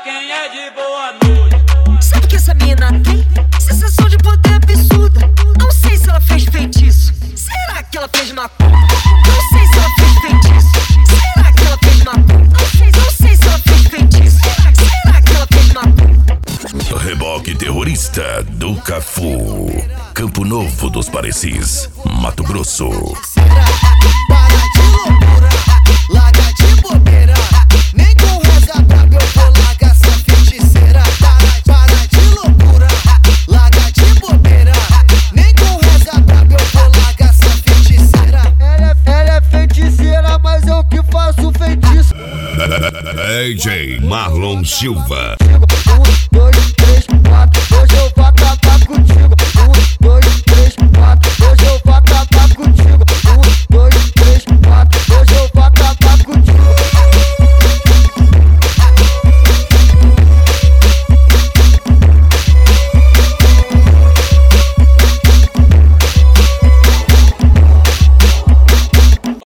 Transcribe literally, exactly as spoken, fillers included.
quem é de boa noite. Sabe o que essa mina tem? Sensação de poder absurda. Não sei se ela fez feitiço. Será que ela fez macumba? Não sei se ela fez feitiço. Será que ela fez macumba? Não sei, não sei se ela fez feitiço. Será, será que ela fez macumba? Reboque terrorista do Cafu, Campo Novo dos Parecis, Mato Grosso. Para de loucura, larga de bobeira. Nem com reza braba eu vou largar essa feiticeira. Para de loucura, larga de bobeira. Nem com reza braba eu vou largar essa feiticeira. Ela é, ela é feiticeira, mas eu que faço feitiço. D J Marlon Silva. Um, dois, três.